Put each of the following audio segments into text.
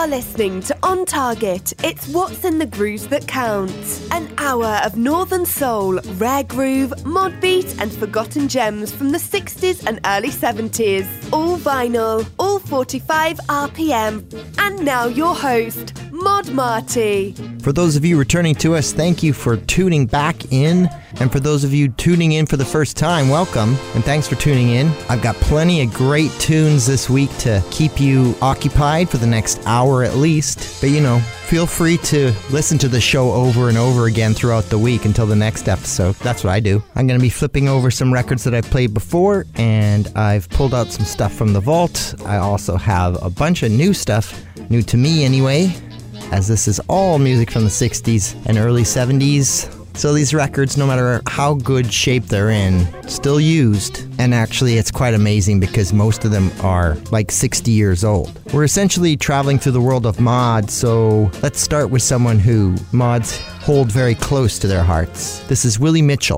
are listening to On Target. It's what's in the grooves that counts. An hour of Northern Soul, rare groove, mod beat and forgotten gems from the 60s and early 70s. All vinyl, all 45 RPM. And now your host, Mod Marty. For those of you returning to us, thank you for tuning back in. And for those of you tuning in for the first time, welcome, and thanks for tuning in. I've got plenty of great tunes this week to keep you occupied for the next hour at least. But feel free to listen to the show over and over again throughout the week until the next episode. That's what I do. I'm going to be flipping over some records that I've played before, and I've pulled out some stuff from the vault. I also have a bunch of new stuff, new to me anyway, as this is all music from the 60s and early 70s. So these records, no matter how good shape they're in, still used. And actually, it's quite amazing because most of them are like 60 years old. We're essentially traveling through the world of mods, so let's start with someone who mods hold very close to their hearts. This is Willie Mitchell.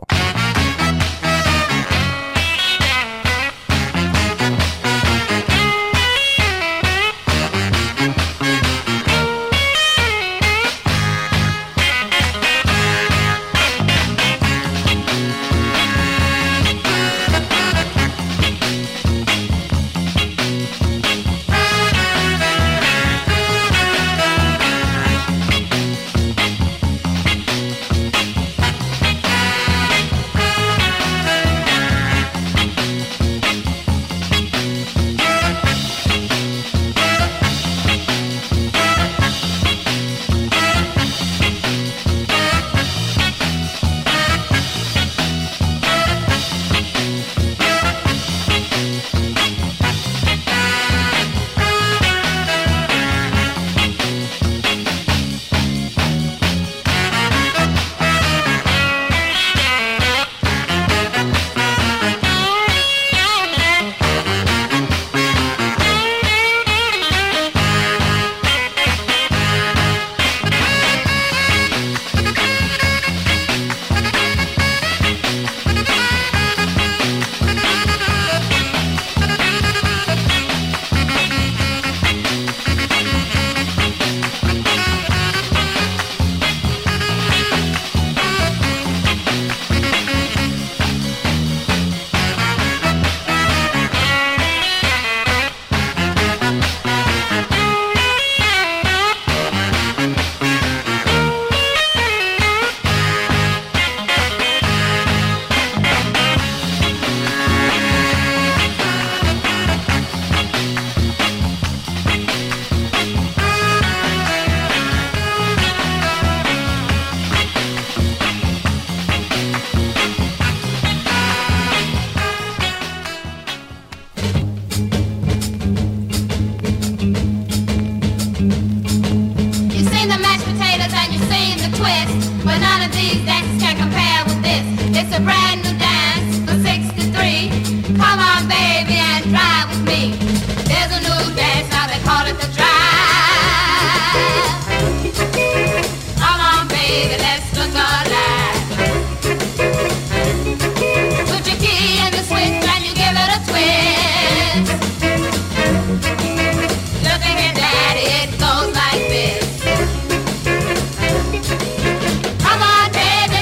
Come on, baby.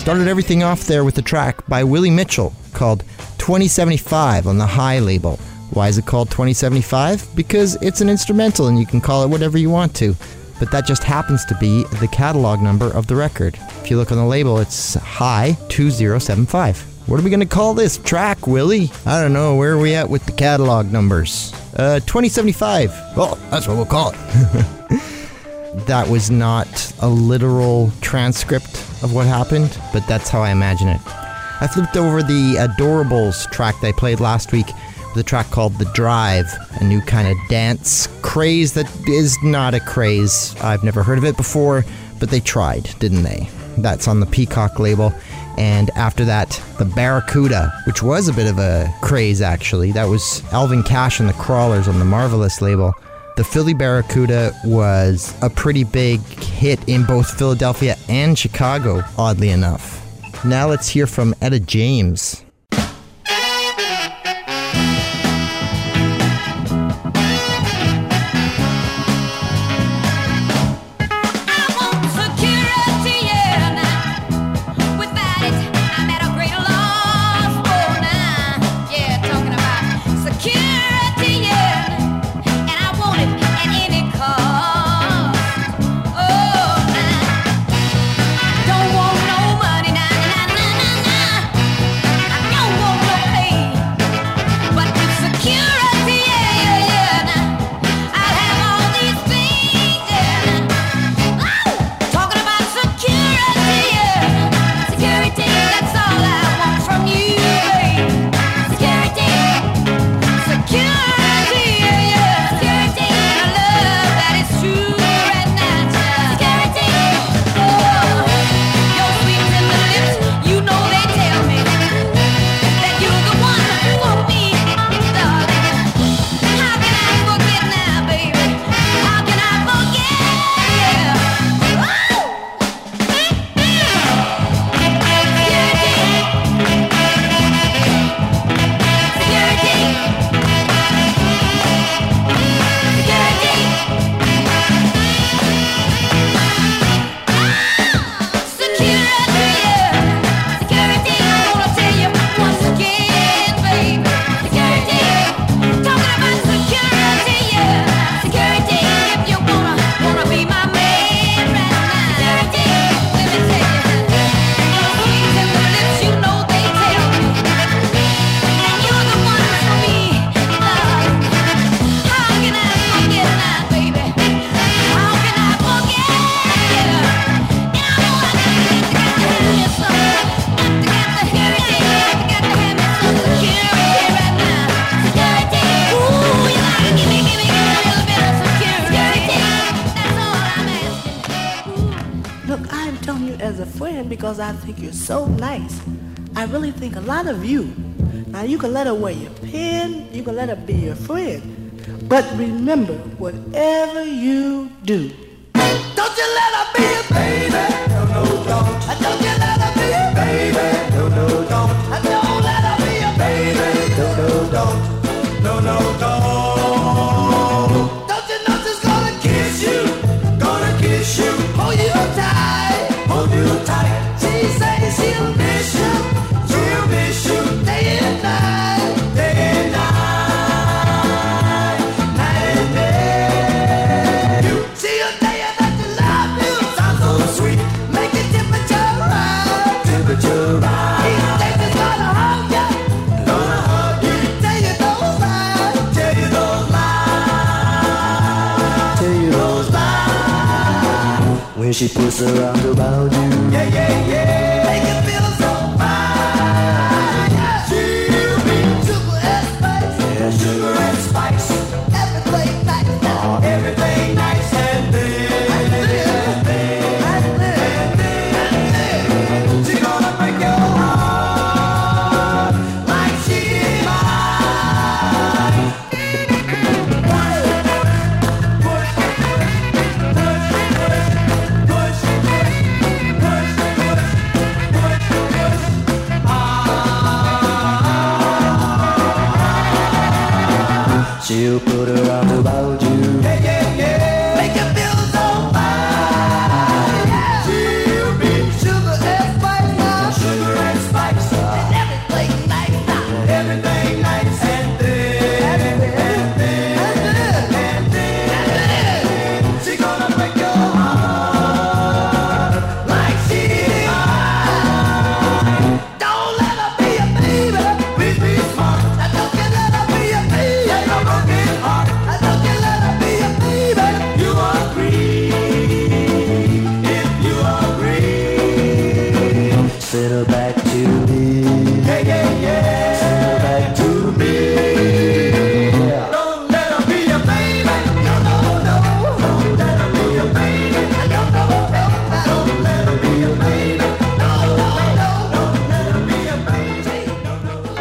Started everything off there with a track by Willie Mitchell called 2075 on the High label. Why is it called 2075? Because it's an instrumental and you can call it whatever you want to. But that just happens to be the catalog number of the record. If you look on the label, it's High 2075. What are we going to call this track, Willie? I don't know. Where are we at with the catalog numbers? 2075. Well, that's what we'll call it. That was not a literal transcript of what happened, but that's how I imagine it. I flipped over the Adorables track that I played last week with a track called The Drive, a new kind of dance craze that is not a craze. I've never heard of it before, but they tried, didn't they? That's on the Peacock label. And after that, the Barracuda, which was a bit of a craze actually. That was Alvin Cash and the Crawlers on the Marvelous label. The Philly Barracuda was a pretty big hit in both Philadelphia and Chicago, oddly enough. Now let's hear from Etta James. Because I think you're so nice. I really think a lot of you. Now you can let her wear your pin, you can let her be your friend. But remember, whatever you do, don't you let her be your baby. No, no, don't. Don't you let her be your baby. No, no, don't. Don't let her be your baby. No, no, don't. No, no, don't. Don't you know she's gonna kiss you? Gonna kiss you. Hold you tight. Hold you tight. She says she'll miss you. She'll miss you day and night. Day and night. Night and day. She'll tell you that you love you. Sounds so sweet. Make your temperature rise. Temperature rise. He says he's gonna hug you. Gonna hug you. Tell you those lies. Tell you those lies. Tell you those lies. When she puts her arms around you. Yeah, yeah, yeah. Make you feel so fine. Yeah. She'll be sugar and spice. Yeah, sugar and spice. Everything nice. Everything nice and big. She's gonna break your heart like she's mine. Push, she'll put her arms about you. Yeah, yeah, yeah. Make you feel so fine. Yeah. She'll be sugar and spice now. Send her back to me. Yeah, yeah, yeah. Send her back to me. Yeah. Don't let her be your baby. No, no, no. Don't let her be your baby. No, no, no. Don't let her be your baby. No, no, no. Don't let her be your baby. No, no, no.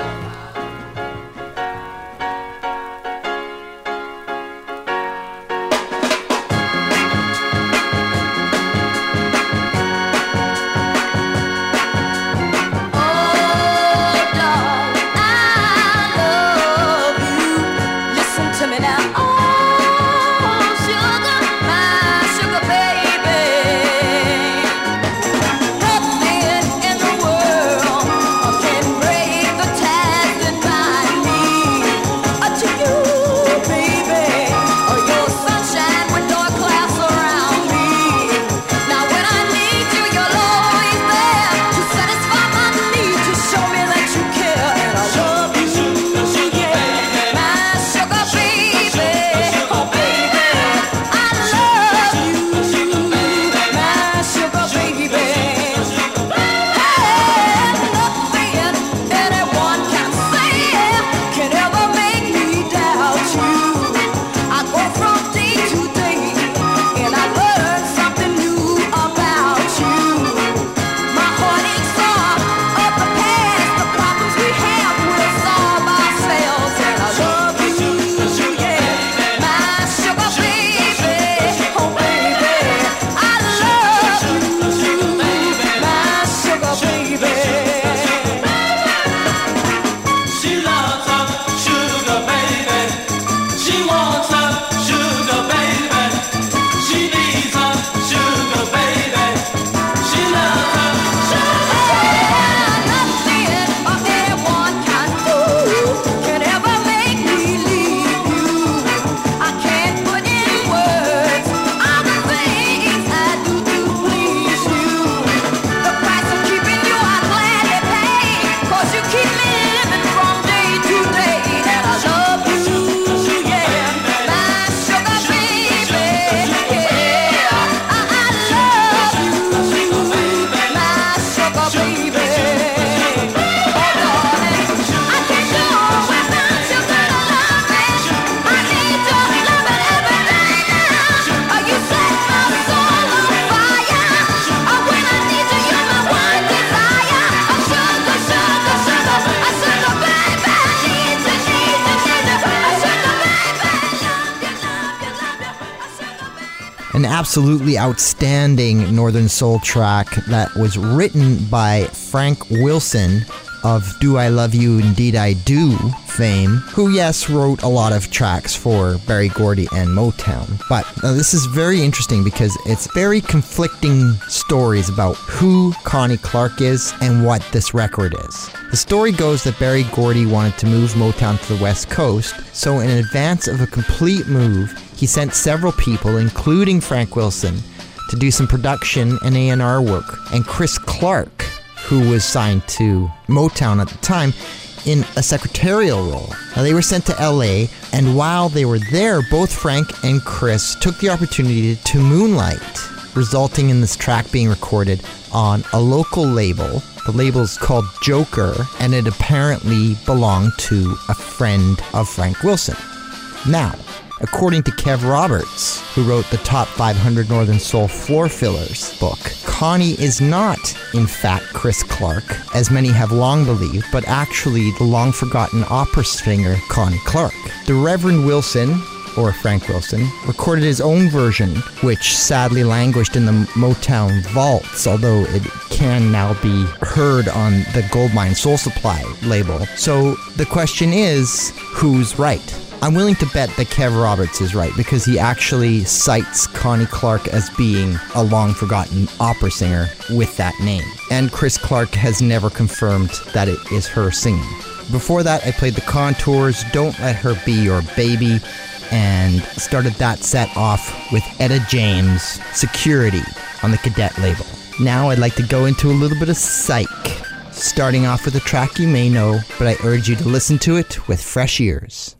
An absolutely outstanding Northern Soul track that was written by Frank Wilson of Do I Love You Indeed I Do fame, who, yes, wrote a lot of tracks for Berry Gordy and Motown. But this is very interesting because it's very conflicting stories about who Connie Clark is and what this record is. The story goes that Berry Gordy wanted to move Motown to the West Coast, so in advance of a complete move, he sent several people, including Frank Wilson, to do some production and A&R work, and Chris Clark, who was signed to Motown at the time, in a secretarial role. Now, they were sent to LA, and while they were there, both Frank and Chris took the opportunity to moonlight, resulting in this track being recorded on a local label. The label's called Joker, and it apparently belonged to a friend of Frank Wilson. Now, according to Kev Roberts, who wrote the Top 500 Northern Soul Floor Fillers book, Connie is not, in fact, Chris Clark, as many have long believed, but actually the long-forgotten opera singer Connie Clark. The Reverend Wilson, or Frank Wilson, recorded his own version, which sadly languished in the Motown vaults, although it can now be heard on the Goldmine Soul Supply label. So the question is, who's right? I'm willing to bet that Kev Roberts is right because he actually cites Connie Clark as being a long-forgotten opera singer with that name. And Chris Clark has never confirmed that it is her singing. Before that, I played the Contours, Don't Let Her Be Your Baby, and started that set off with Etta James, Security, on the Cadet label. Now I'd like to go into a little bit of psych, starting off with a track you may know, but I urge you to listen to it with fresh ears.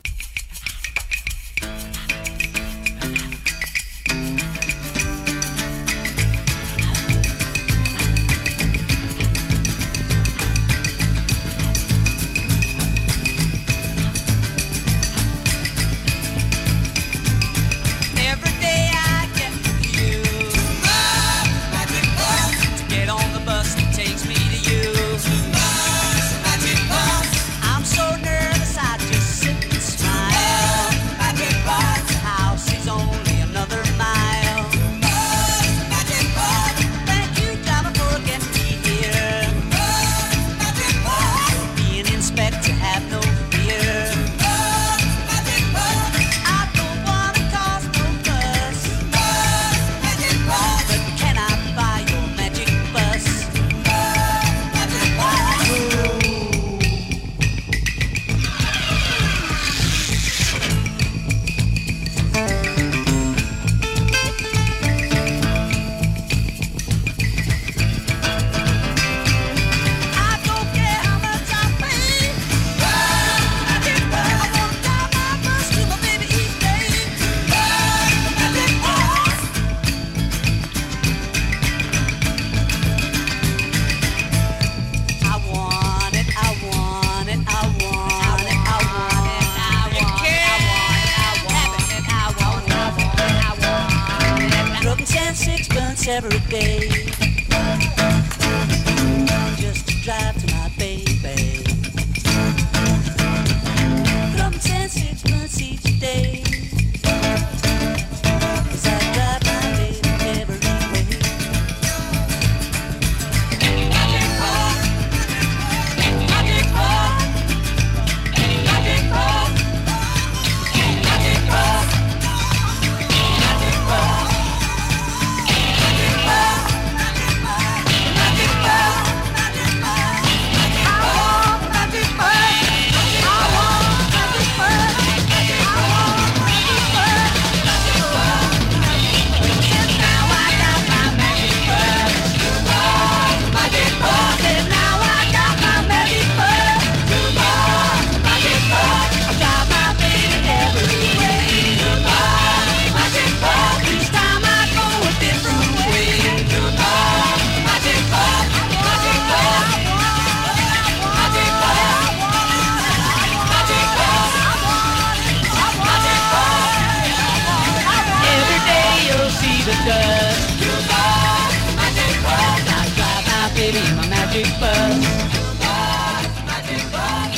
magic bus. Magic bus.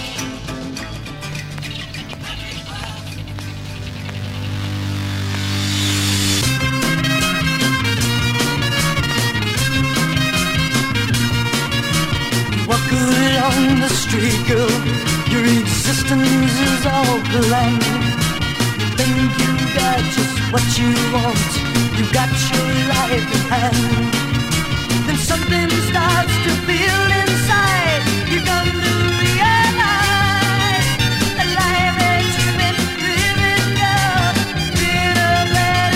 Walk along the street, girl. Your existence is all blank. You think you got just what you want. You got your life in hand. Then something starts to build inside. You come to realize the life that you've been living, girl, been a bad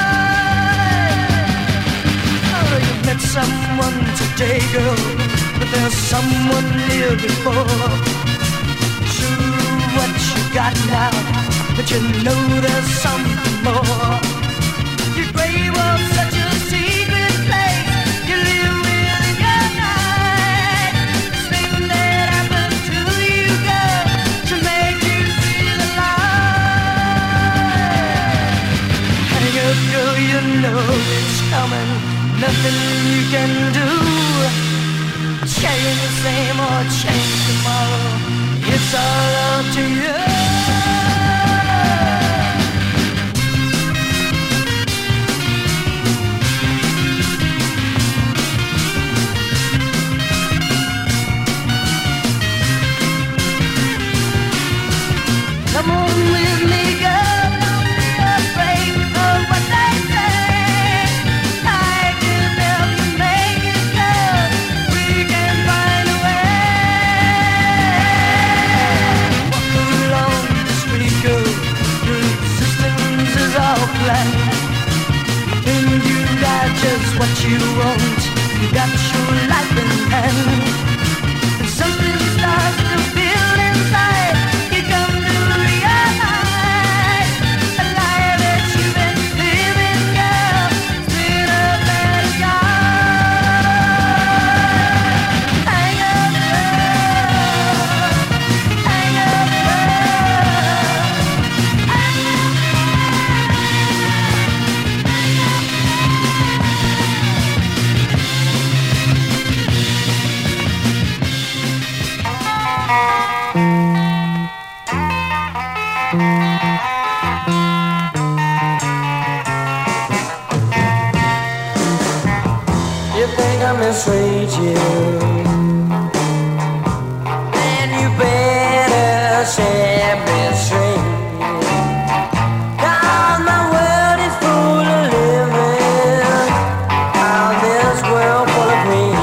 sky. Oh, you met someone today, girl, but there's someone here before. Sure, what you got now, but you know there's something more. Your grave was such a secret place. You live within your night. This thing that happened to you, girl, to make you see the light. Hang up, girl, you know it's coming. Nothing you can do. Change the same or change tomorrow. It's all up to you. Come on with me, girl, don't be afraid of what they say. I can help you make it, girl. We can find a way. Walk along the street, girl. Your existence is all planned. And you got just what you want. You got your life in hand. And something starts to build inside. You come to realize the life that you've been living, girl, has been a bad sky. Hang up love, hang up love, hang You think I misread you, then you better set me straight. 'Cause my world is full of living, out this world full of pain.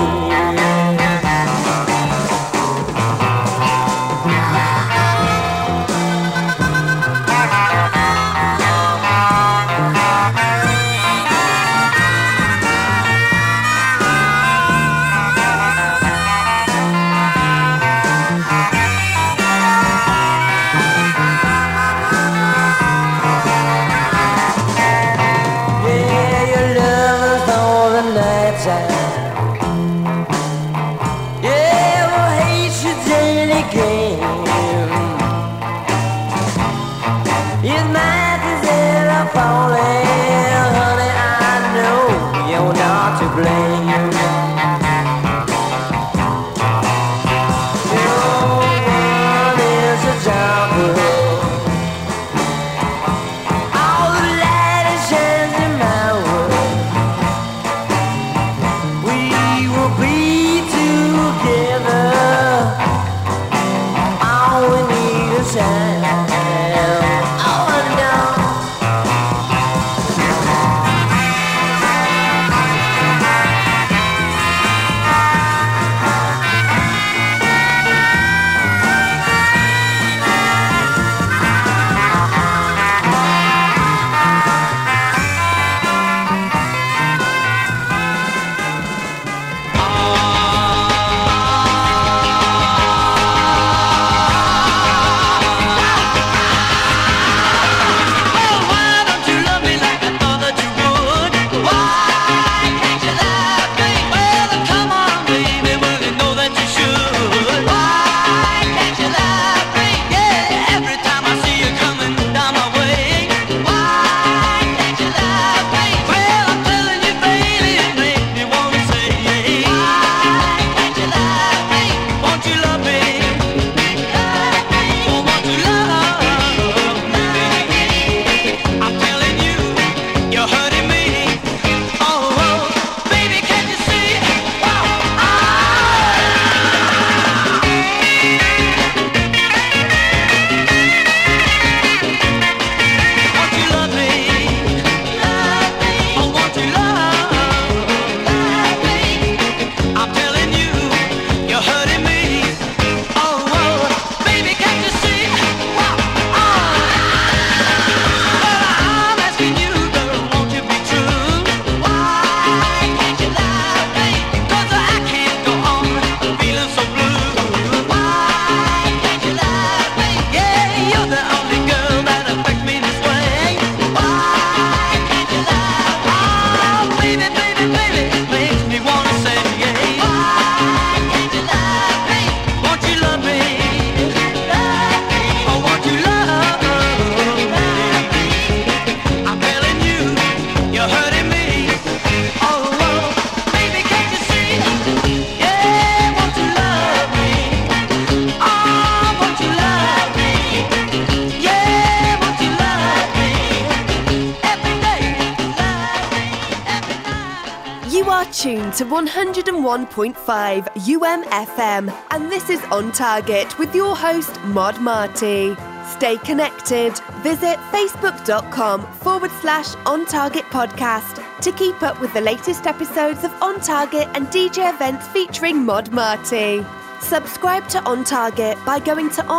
tuned to 101.5 UMFM, and this is On Target with your host, Mod Marty. Stay connected. Visit facebook.com/On Target Podcast to keep up with the latest episodes of On Target and DJ events featuring Mod Marty. Subscribe to On Target by going to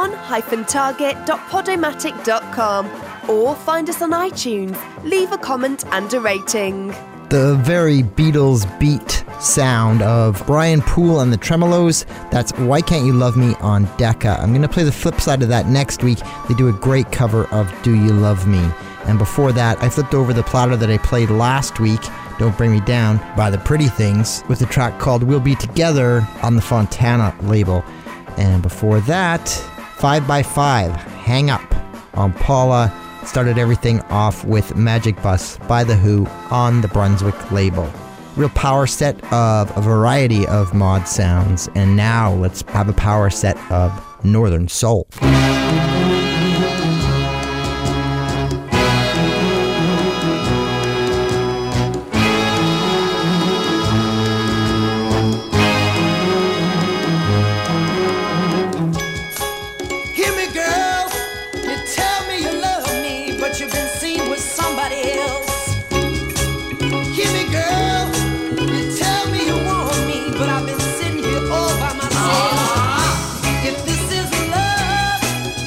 on-target.podomatic.com or find us on iTunes. Leave a comment and a rating. The very Beatles beat sound of Brian Poole and the Tremolos. That's Why Can't You Love Me on Decca. I'm going to play the flip side of that next week. They do a great cover of Do You Love Me. And before that, I flipped over the platter that I played last week, Don't Bring Me Down, by The Pretty Things, with a track called We'll Be Together on the Fontana label. And before that, 5x5, Hang Up on Paula. Started everything off with Magic Bus by The Who on the Brunswick label. Real power set of a variety of mod sounds, and now let's have a power set of Northern Soul. If this is love,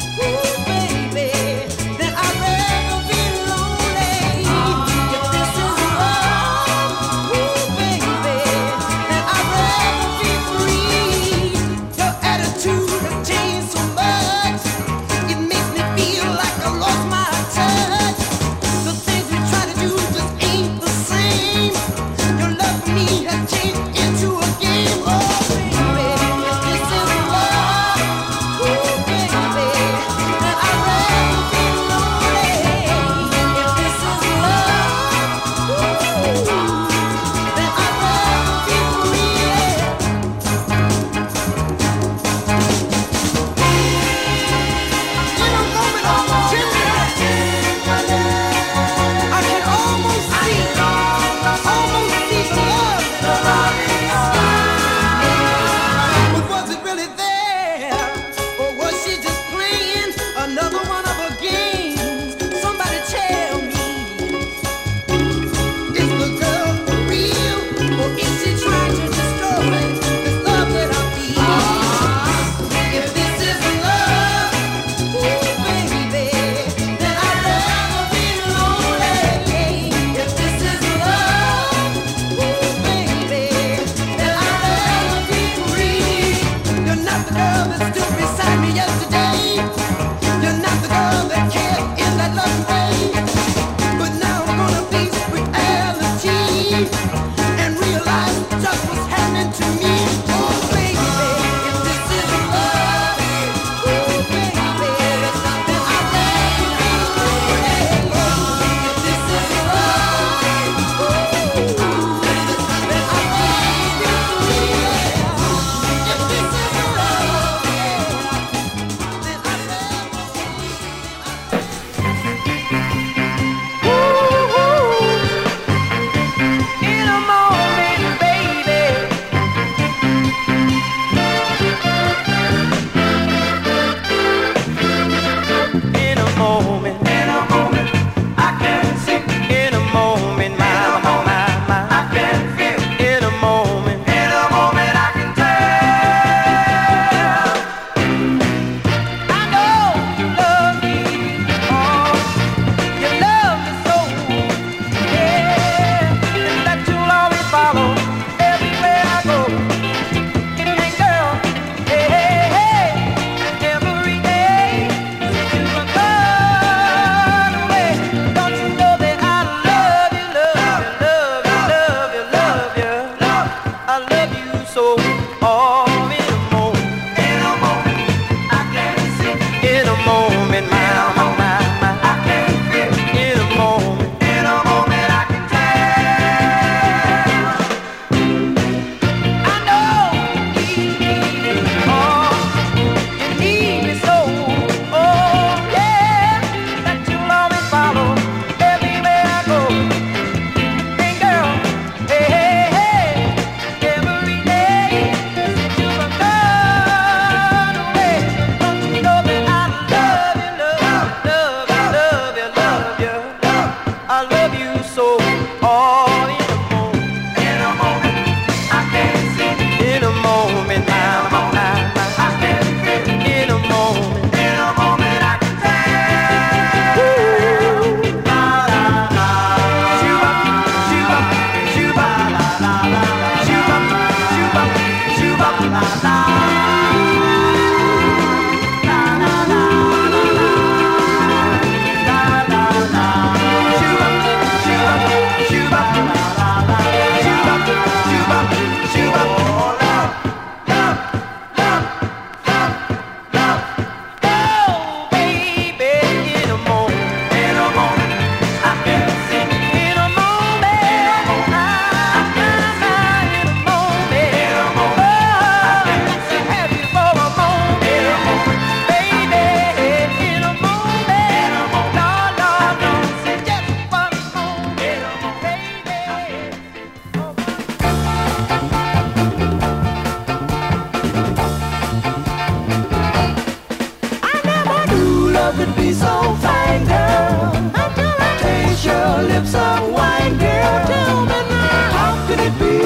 Could be so fine, girl. Until I taste your lips of wine, girl. Tell me now, how could it be?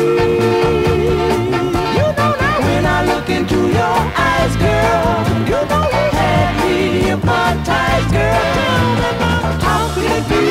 You know now when I look into your eyes, girl, you know you had me hypnotized, girl. Tell me now, how could it be?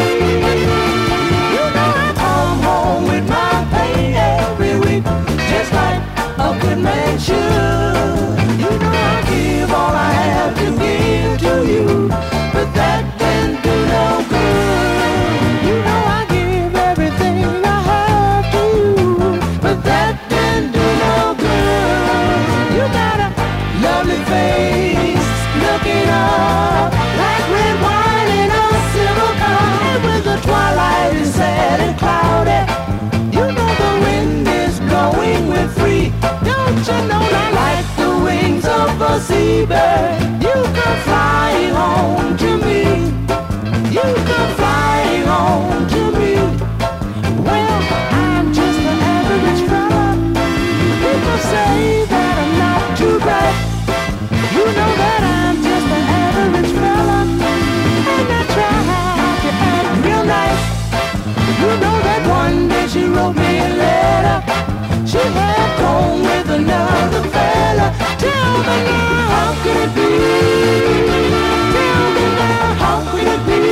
You know I come home with my pay every week, just like a good man should. You know I give all I have to give to you, but that can do no good. You know I give everything I have to you, but that can do no good. You got a lovely face, looking up like red wine in a silver cup. And with the twilight is sad and cloudy, you know the wind is blowing with free. Don't you know I like the wings of a seabird? You come flying home to me. You come flying home to me. Well, I'm just an average fella. People say that I'm not too bright. You know that I'm just an average fella, and I try to act real nice. You know that one day she wrote me a letter. She had gone with another fella. Tell me now, how could it be? Tell me now, how could it be?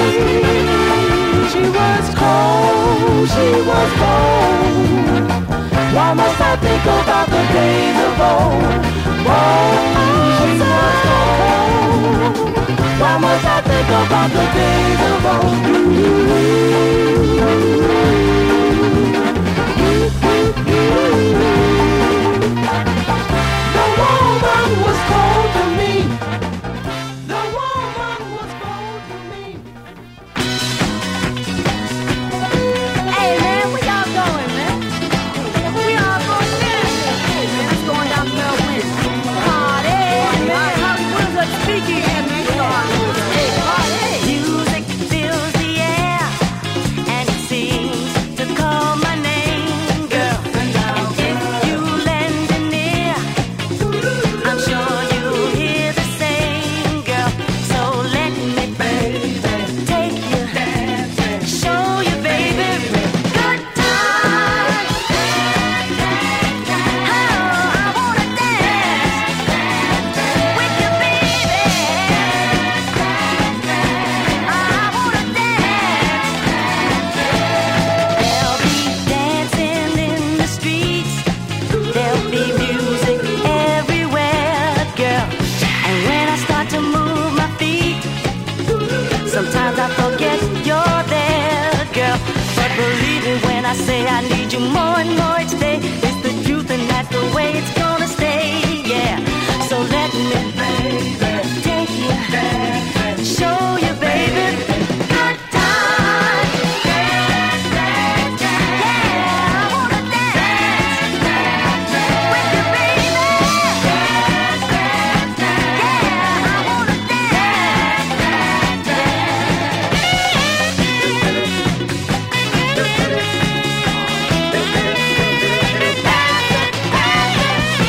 She was cold, she was bold. Why must I think about the days of old? Oh, she was cold. Why must I think about the days of The woman was cold to me. The woman was cold to me. Hey man, where y'all going, man? We all going dancing. Hey man, it's going down the Merwin. Party, man. Where's that speaking at me? Hey, party. Music fills the air and it seems to call my name, girl. And if you lend an ear, I'm sure you'll hear the same, girl. So let me, baby, take you, show you, baby, good time. Oh, I wanna dance with you, baby. I wanna dance. They'll be dancing in the streets. There'll be music everywhere, girl. And when I start to move my feet, sometimes I forget you're there, girl. But believe me when I say I need you more and more each day. It's the truth and that's the way it's gonna stay, yeah. So let me, baby, take you, show you, baby, good time. Yeah, I wanna dance with you, baby. Yeah, I wanna dance.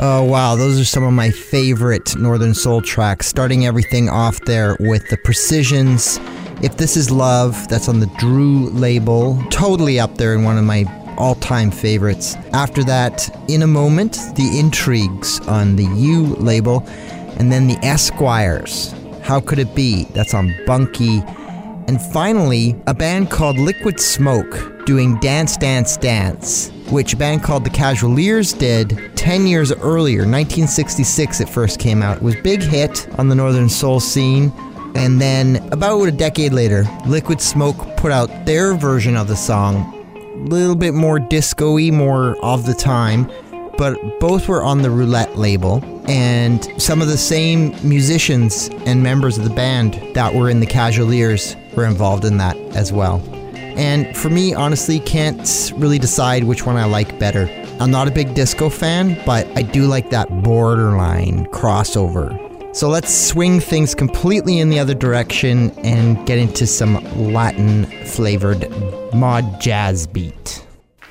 Oh, wow. Those are some of my favorite Northern Soul tracks, starting everything off there with the Precisions. If This Is Love, that's on the Drew label. Totally up there in one of my all-time favorites. After that, In a Moment, The Intrigues on the U label. And then the Esquires, How Could It Be? That's on Bunky. And finally, a band called Liquid Smoke doing Dance, Dance, Dance, which a band called the Casualiers did 10 years earlier, 1966 it first came out. It was a big hit on the Northern Soul scene. And then about a decade later, Liquid Smoke put out their version of the song, a little bit more disco-y, more of the time, but both were on the Roulette label, and some of the same musicians and members of the band that were in the Casualiers were involved in that as well. And for me, honestly, can't really decide which one I like better. I'm not a big disco fan, but I do like that borderline crossover. So let's swing things completely in the other direction and get into some Latin-flavored mod jazz beat.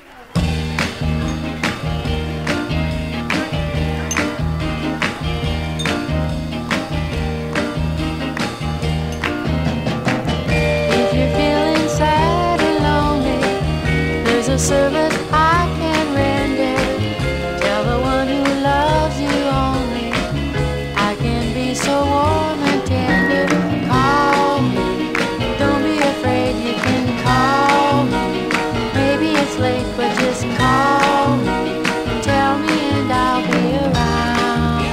Service I can render. Tell the one who loves you only. I can be so warm and tender. Call me, don't be afraid. You can call me. Maybe it's late, but just call me. Tell me and I'll be around.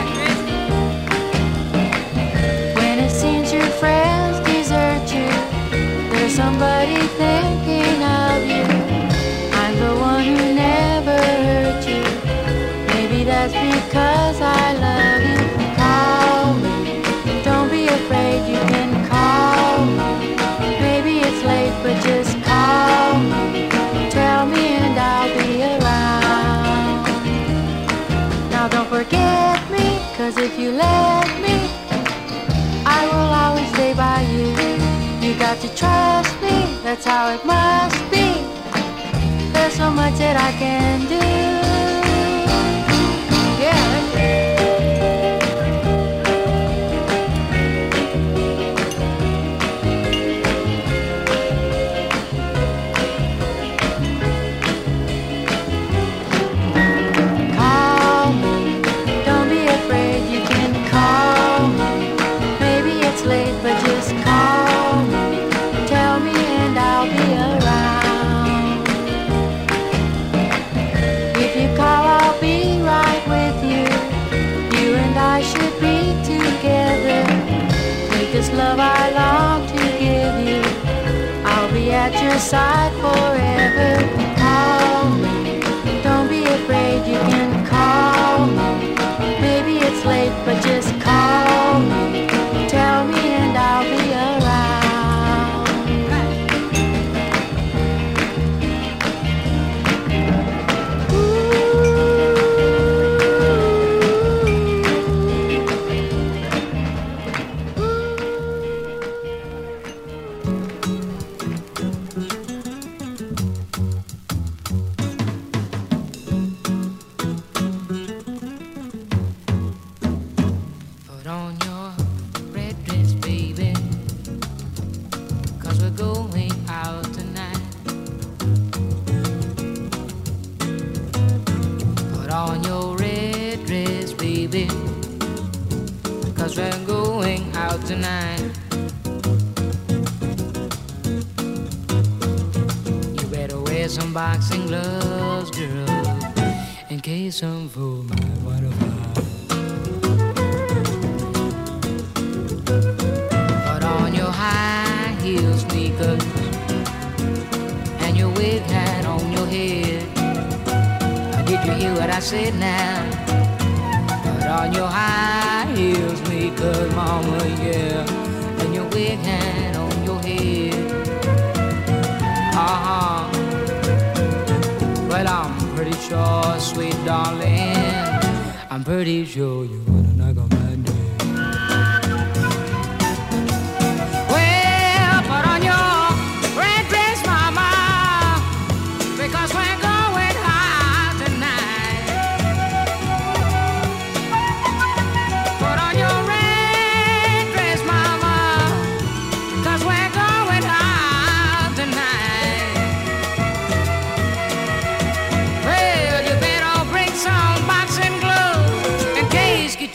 When it seems your friends desert you, there's somebody thinking of you. The one who never hurt you. Maybe that's because I love you. Call me, don't be afraid, you can call me. Maybe it's late, but just call me. Tell me and I'll be around. Now don't forget me, 'cause if you let me, I will always stay by you. You got to trust me, that's how it must be. There's so much that I can do. Call me, don't be afraid, you can call me. Maybe it's late, but just call me. Tell me and I'll be around. I'll be right with you. You and I should be together. Take this love I long to give you. I'll be at your side forever. Call me, don't be afraid, you can call me. Maybe it's late, but just call me. Tell me and I'll be around. Tonight, you better wear some boxing gloves, girl, in case some fool might wanna fight. Put on your high heel sneakers and your wig hat on your head. Did you hear what I said now? Put on your high heel sneakers, mama, yeah, and your wig hat on your head. Well, I'm pretty sure, sweet darling, I'm pretty sure you wanna knock on my door. Well, put on your red dress, mama, because we're going high tonight.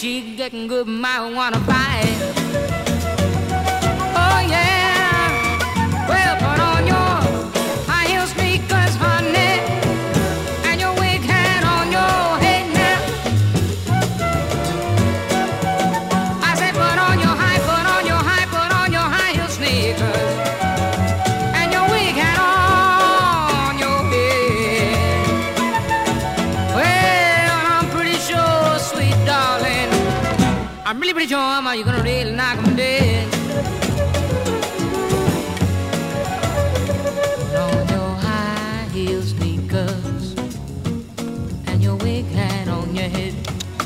cheek getting good, might wanna fight. Oh yeah, well put on your high heel sneakers, honey, and your wig hat on your head now. I said put on your high heel sneakers, and your wig hat on your head. Well, I'm pretty sure, sweet darling, I'm really pretty sure you're gonna really knock 'em dead. Put on your high heel sneakers and your wig hat on your head.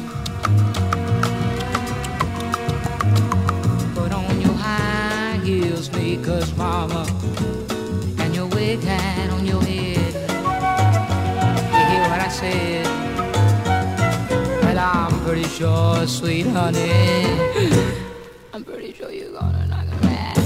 Put on your high heel sneakers, mama, and your wig hat on your head. You hear what I said? Well, I'm pretty sure, sweet honey, I'm pretty sure you're gonna knock 'em back.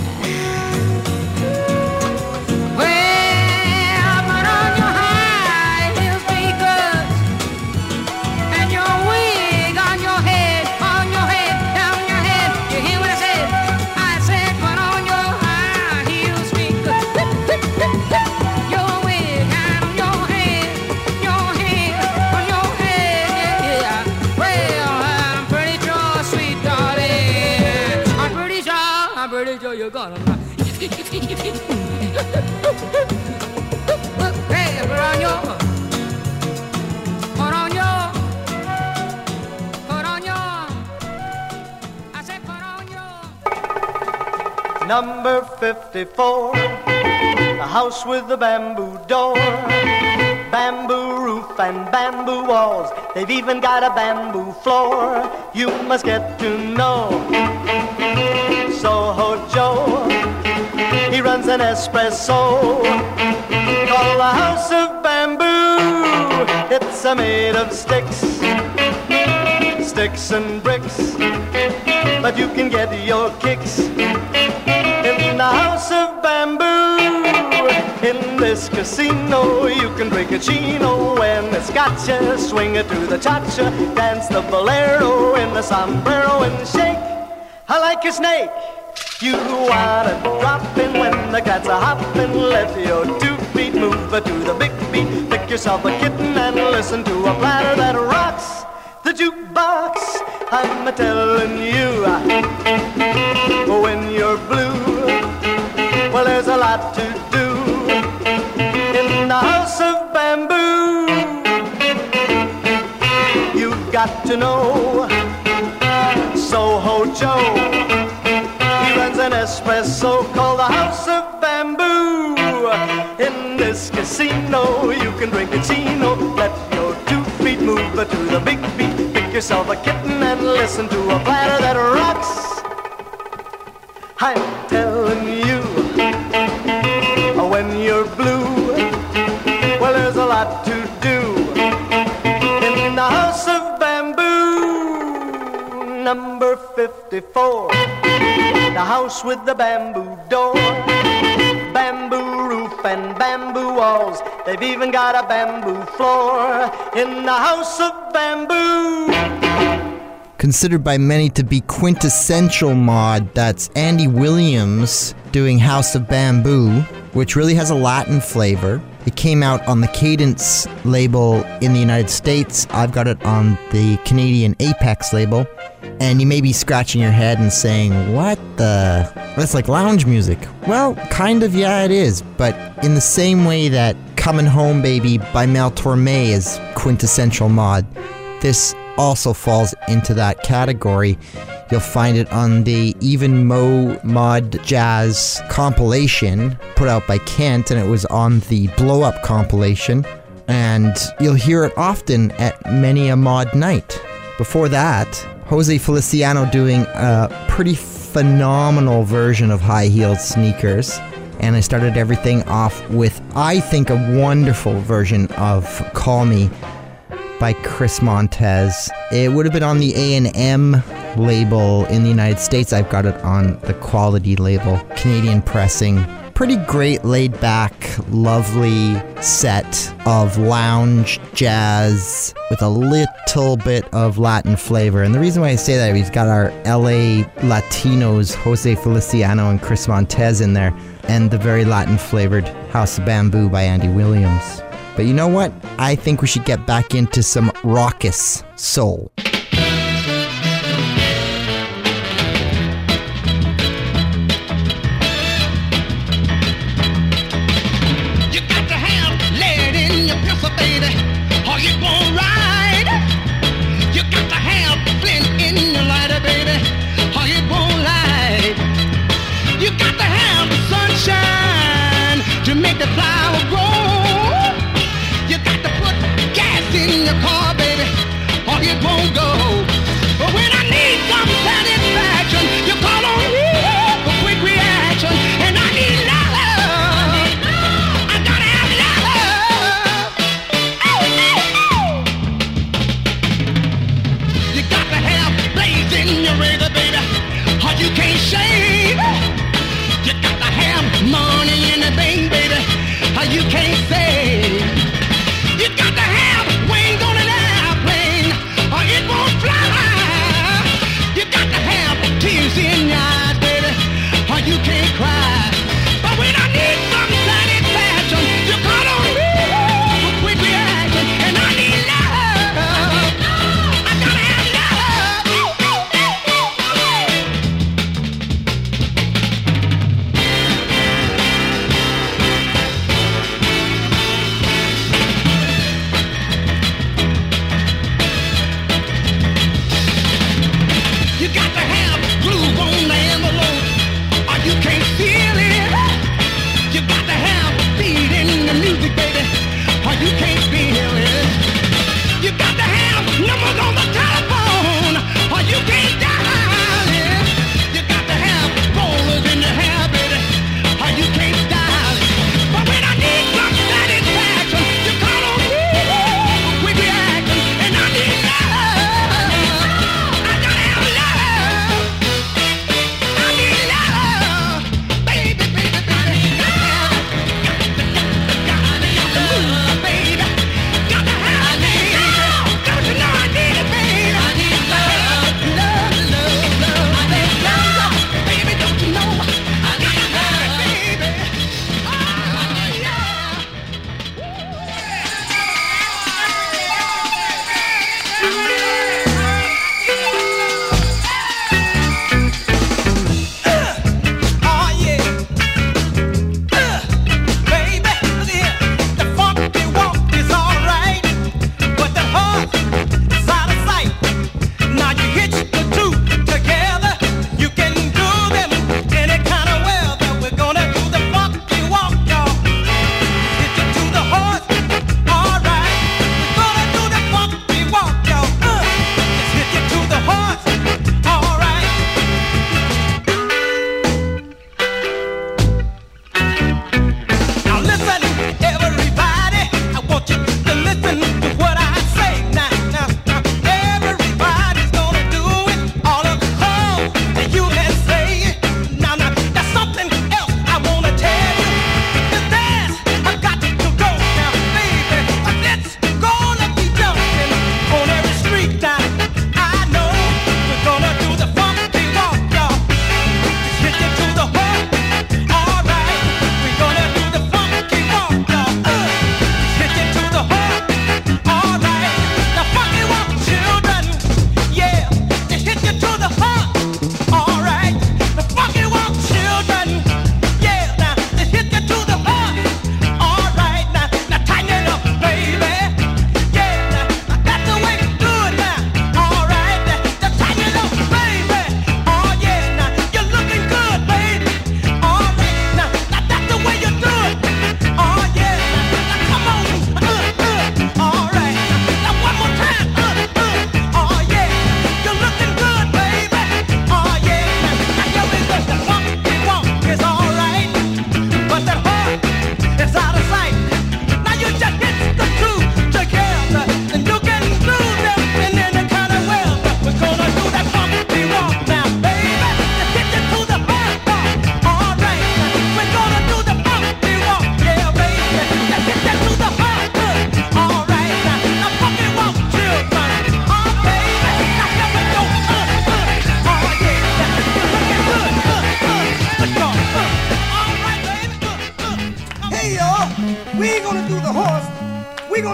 Well, put on your high heel sneakers and your wig on your head, down your head. You hear what I said? I said put on your high heel sneakers, your wig on your head, on your head, yeah. Well, I'm pretty sure, sweet darling, I'm pretty sure you're gonna. Hey, put on your. I said put on your. Number 54, the house with the bamboo door, bamboo roof and bamboo walls. They've even got a bamboo floor. You must get to know Soho Joe. He runs an espresso called the House of Bamboo. It's made of sticks and bricks, but you can get your kicks in the House of Bamboo. In this casino you can drink a chino when it's gotcha, swing it to the cha-cha, dance the bolero in the sombrero and shake. I like your snake. You wanna drop in when the cats are hopping. Let your 2 feet move to the big beat. Pick yourself a kitten and listen to a platter that rocks the jukebox. I'm a-telling you, when you're blue, well, there's a lot to do in the House of Bamboo. You've got to know Soho Joe. He runs an espresso called the House of Bamboo. In this casino you can drink a chino. Let your 2 feet move to the big beat. Pick yourself a kitten and listen to a platter that rocks. I'm telling you, when you're blue, well, there's a lot to do in the House of Bamboo. Number 54, the house with the bamboo door, bamboo roof and bamboo walls. They've even got a bamboo floor in the House of Bamboo. Considered by many to be quintessential mod, that's Andy Williams doing House of Bamboo, which really has a Latin flavor. It came out on the Cadence label in the United States. I've got it on the Canadian Apex label. And you may be scratching your head and saying, what the? That's like lounge music. Well, kind of, yeah, it is. But in the same way that Comin' Home Baby by Mel Torme is quintessential mod, this also falls into that category. You'll find it on the Even Mo Mod Jazz compilation put out by Kent, and it was on the Blow Up compilation. And you'll hear it often at many a mod night. Before that, Jose Feliciano doing a pretty phenomenal version of High Heeled Sneakers. And I started everything off with, I think, a wonderful version of Call Me by Chris Montez. It would have been on the A&M label in the United States. I've got it on the Quality label, Canadian pressing. pretty great, laid-back, lovely set of lounge jazz with a little bit of Latin flavor. And the reason why I say that, we've got our LA Latinos, Jose Feliciano and Chris Montez in there, and the very Latin-flavored House of Bamboo by Andy Williams. But you know what? I think we should get back into some raucous soul. To make the flower grow, you got to put gas in your car, baby, or it won't go. But when I need some satisfaction, you call on me for quick reaction, and I need love. I gotta have love. You got to have blaze in your razor, baby, or you can't shave. You got to have money in the bank, baby, or you can't save. You got to have wings on an airplane, or it won't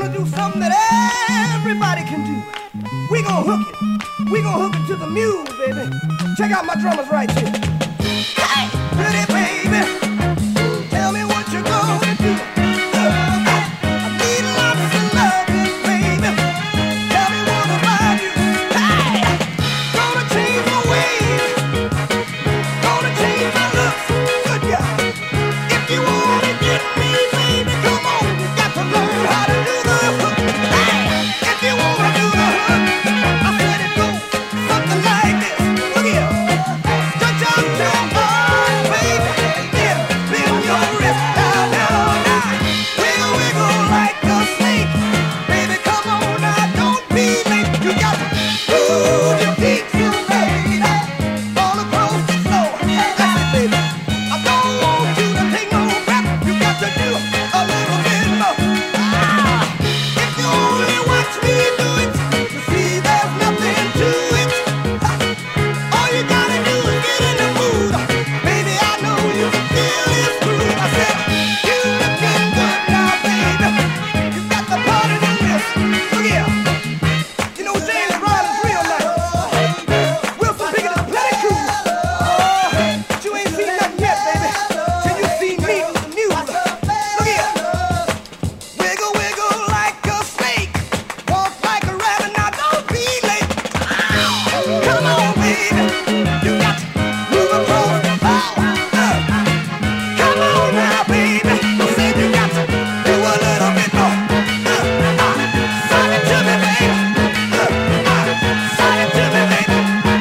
gonna do something that everybody can do. We gonna hook it. We gonna hook it to the mule, baby. Check out my drummers right here. Hey, pretty baby, tell me what you're gonna do. I need lots of loving, baby. Tell me what about you. Hey, gonna change my ways. Gonna change my looks. Good God. If you wanna get me, baby, come on. You got to learn how to do the hook. Hey, if you wanna do the hook, I said it goes something like this. Look here. Stretch out your arms, baby. Yeah, bend your wrist down, down, down. Wiggle, wiggle like a snake. Baby, come on now, don't be late. You got to move your feet, you lady. All across the floor. That's it, baby. I don't want you to take no rap. You got to do a little bit more. If you only watch me do it, you see there's nothing to it. All you gotta do is get in the mood. Baby, I know you can feel this groove. I said, you looking good now, baby. You got the part of the wrist. Look here. You know James Brown is real nice. Wilson Pickett is plenty cool. But you ain't seen nothing yet, baby. Till you see me with the mule. Look here. Wiggle, wiggle like a snake. Walk like a rabbit. Now don't be late. Come on, baby. You got to move across the floor. Come on now, baby. I said you got to do a little bit more. Sock it to me, baby. Sock it to me, baby.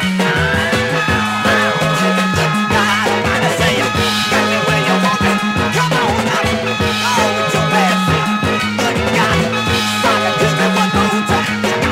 God Almighty, say you got me where you want me. Come on now. Oh, with your bad feet. Good God. Sock it to me one more time. Do a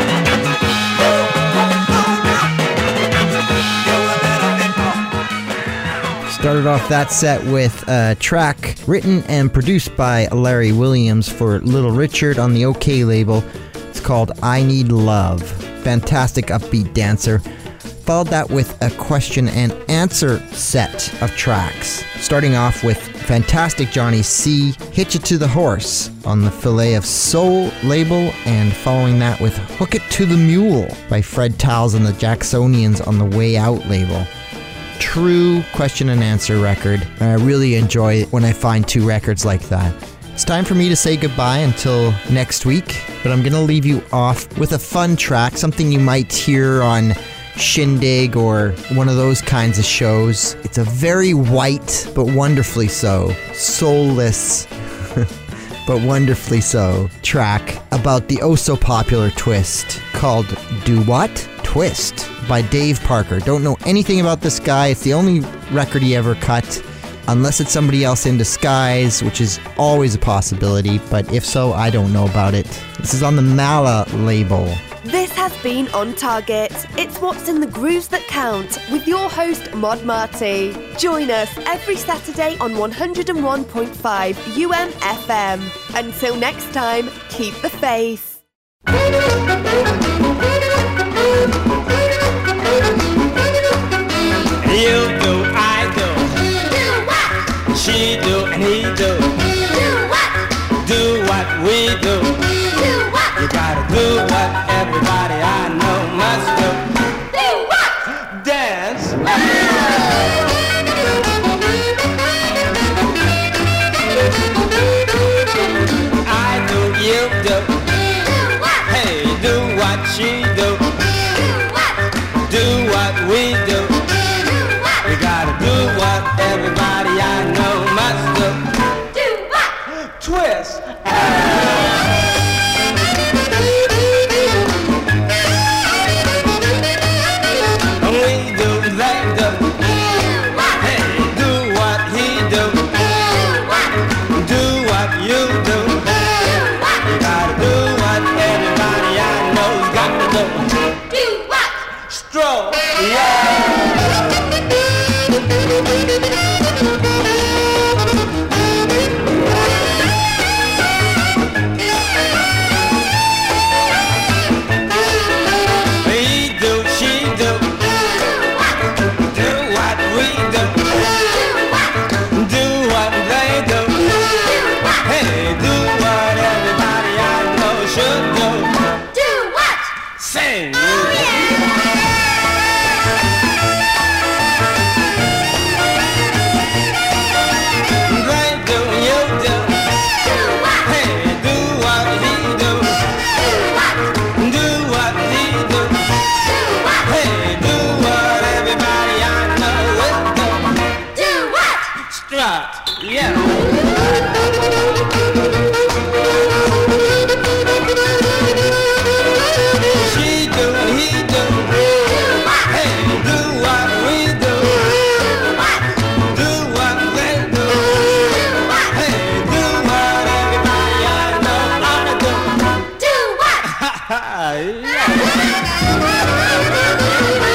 little bit more. Started off that set with a track written and produced by Larry Williams for Little Richard on the OK label. It's called I Need Love. Fantastic upbeat dancer. Followed that with a question and answer set of tracks. Starting off with fantastic Johnny C, Hitch It to the Horse on the Filet of Soul label, and following that with Hook It to the Mule by Fred Towles and the Jacksonians on the Way Out label. True question and answer record. And I really enjoy it when I find two records like that. It's time for me to say goodbye until next week, but I'm going to leave you off with a fun track, something you might hear on Shindig or one of those kinds of shows. It's a very white, but wonderfully so, soulless, but wonderfully so track about the oh-so-popular Twist called Do What? Twist by Dave Parker. Don't know anything about this guy. It's the only record he ever cut, unless it's somebody else in disguise, which is always a possibility, but if so, I don't know about it. This is on the Mala label. This has been On Target. It's what's in the grooves that count with your host, Mod Marty. Join us every Saturday on 101.5 UMFM. Until next time, keep the faith. You do, I do. Do what? She do and he do. Do what? Do what we do. Do what? You gotta do what everybody I know must do. Do what? Dance. I do, you do. Do what? Hey, do what she do. Do what? Do what we do. You gotta do what everybody I know must do. Do what? Twist. We do, they do. Hey, do what he do. Do what you do. You gotta do what everybody I know's got to do. Do what? Stroll. Yeah. sing. They do, you do. Hey, do what he do. Do what he do. Hey, do what everybody I know will do. Do what? Strut, yeah. She do, he do. Hey, do what we do. Do what they do. Hey, do what everybody I know ought to do. Do what? Yeah.